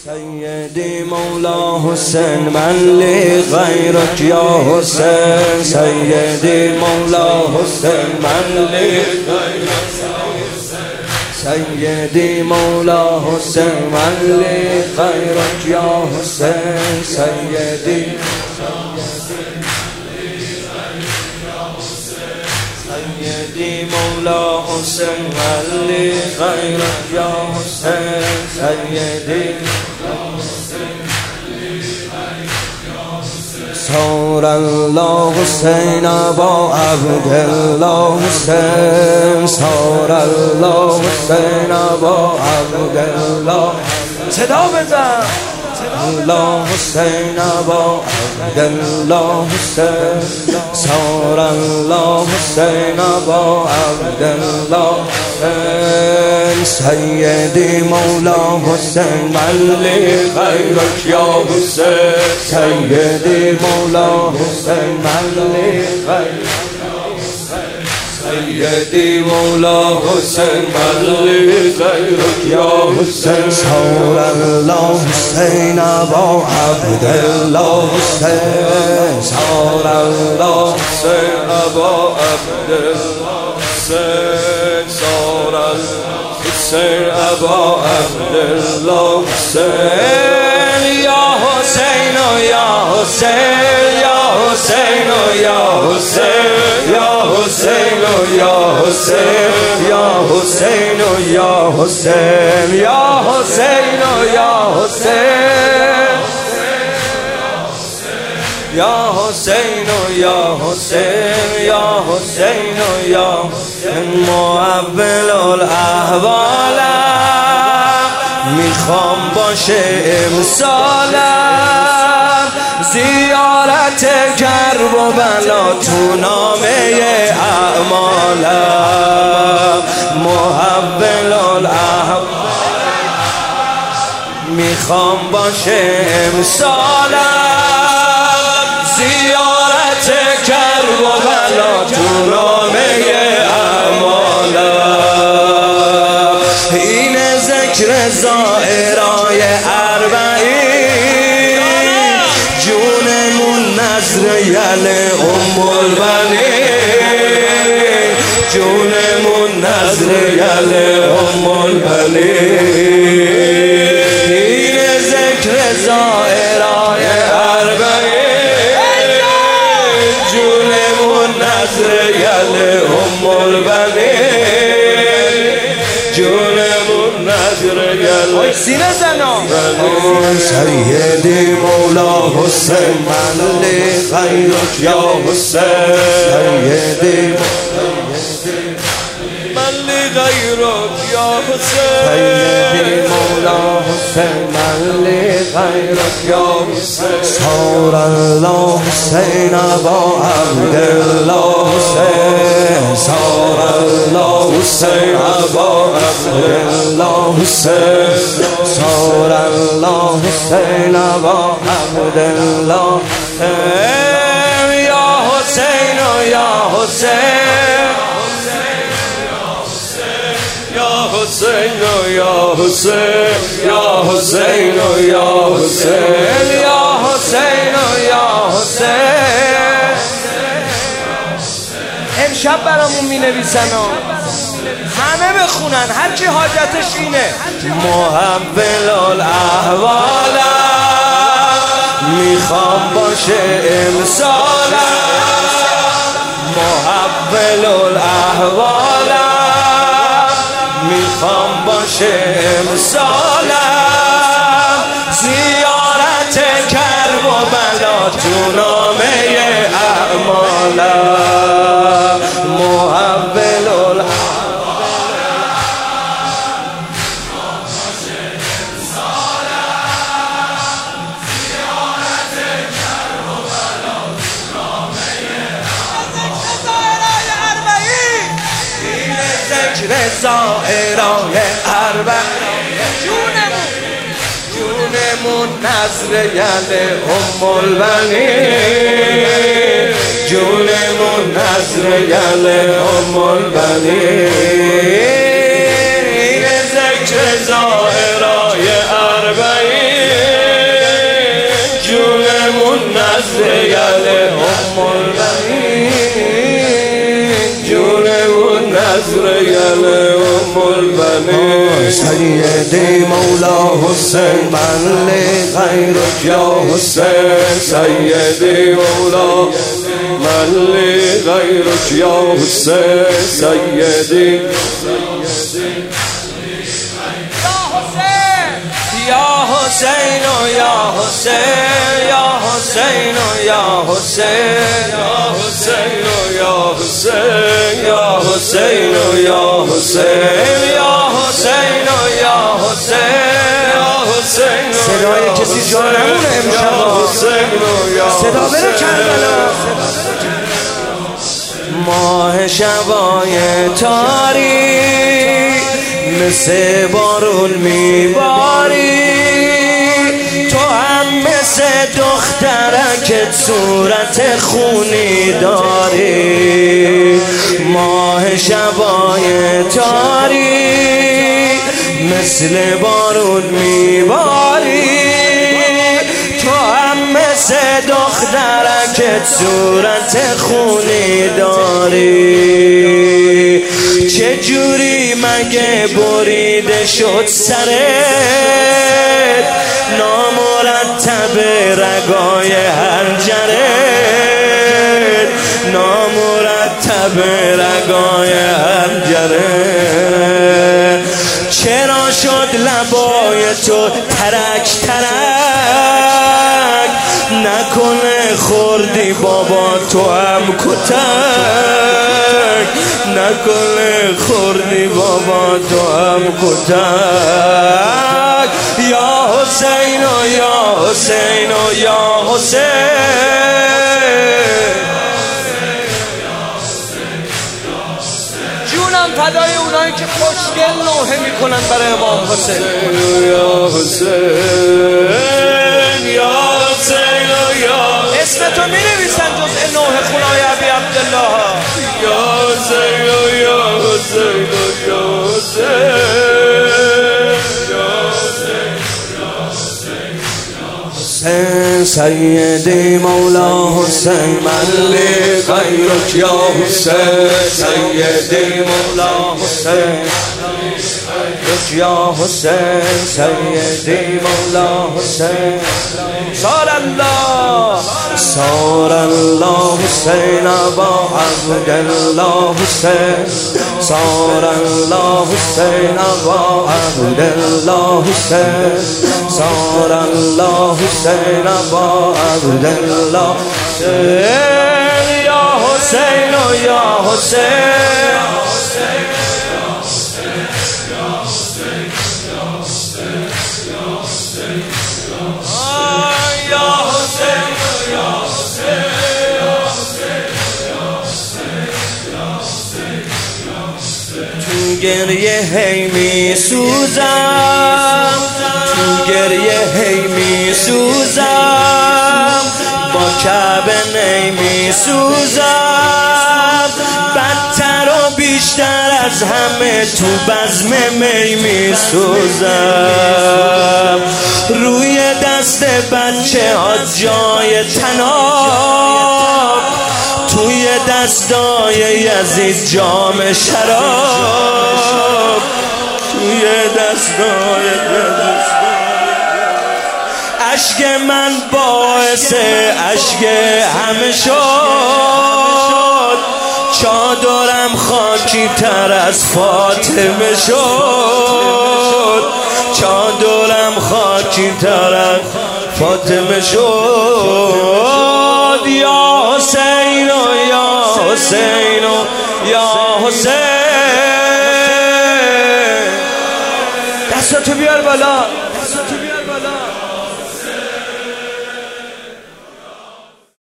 سيدي مولا حسين من لي غيرك يا حسين سيدي مولا حسين من لي غيرك سيدي مولا حسين من لي غيرك يا حسين سيدي سيدي مولا حسين من لي غيرك يا حسين سيدي صار الله حسين ابا عبد الله حسين صار الله حسين ابا عبد الله صدا بزن الله حسين ابا عبد الله حسين صار الله حسين ابا عبد الله حسين سيدي مولا حسين من لي غيرك يا حسين سيدي مولا حسين من لي غيرك سيدي مولا حسين من لي غيرك يا حسين صار الله حسين ابا عبد الله حسين صار الله حسين ابا عبد الله حسين صار حسين ابا عبد الله حسين يا حسين يا حسين يا حسين يا حسين يا حسين يا حسين يا حسين يا حسين يا حسين يا حسين يا حسين يا حسين يا حسين يا حسين معول الاحوال میخوام باشه امسالم زیارت کرب و بلا تو نامه اعمالم محول الاحوال میخوام باشه امسالم زیارت کرب و بلا تو نامه اعمالم این ذکر زائرای اربعین جونمون نظر یل البنین جونمون نظر یل البنین این ذکر زائرای اربعین جونمون نظر یل البنین جونمون نظر یل سینه زنا سیدی مولا حسین من لی غیرک یا حسین سیدی من لی غیرک یا حسین سیدی مولا حسین من لی غیرک یا حسین صار الله حسین ابا عبد الله حسین صار الله حسین ابا عبد الله حسین صار الله حسین ابا عبد الله یا حسین یا حسین یا حسین یا حسین یا حسین یا حسین یا حسین یا حسین امشب برامون می نویسن همه بخونن هر کی حاجتش اینه محول الاحوال میخوام باشه امسالم محول الاحوال میخوام باشه امسالم زیارت کرب و بلا تو نامه اعمالم محول الاحوال زائرای اربعین جونمون نظر یل البنین جونمون نظر یل البنین این ذکر زائرای اربعین نظریه جونمون نظریه سیدی مولا حسین من لغیرک یا حسین سیدی مولا من لغیرک یا حسین سیدی یا حسین یا حسین یا حسین یا حسین یا حسین یا حسین یا حسین یا حسین یا حسین یا حسین صدای کسی جا نمونه امشب صدا بره کربلا ماه شبای تاریک مثل بارون میباری تو هم مثل دخترکت صورت خونی داری ماه شبای تاریک مثل بارون میباری تو هم مثل دخترکت صورت خونی داری چجوری مگه بریده شد سرت نامرتب رگای حنجرت نامرتب رگای حنجرت چرا شد لبای تو ترک ترک نکنه خوردی بابا تو هم کتک نکنه خوردی بابا تو هم کتک یا حسین و یا حسین و یا حسین جونم فدای اونایی که خوشگل نوحه میکنن برای امام حسین یا حسین یا حسین یا اسم تو می نویسن جزء نوحه خونای ابی عبدالله یا حسین یا حسین یا حسین سیدی مولا حسین من لغیرک یا حسین سیدی مولا حسین یا حسین سیدی مولا حسین صار الله حسین ابا عبدالله حسین صار الله حسین ابا عبدالله حسین صار الله حسین ابا عبدالله حسین یا حسین و یا حسین گریه هی می سوزم تو گریه هی می سوزم با کعبه نمی سوزم بدتر و بیشتر از همه تو بزم می می سوزم روی دست بچه ها جای تناب توی دستای یزید جام شراب توی دستای یزید اشک من باعث اشک همه شد چادرم خاکی تر از فاطمه شد چادرم خاکی تر از فاطمه شد یا حسین و یا حسین و یا حسین دستاتو بیار بالا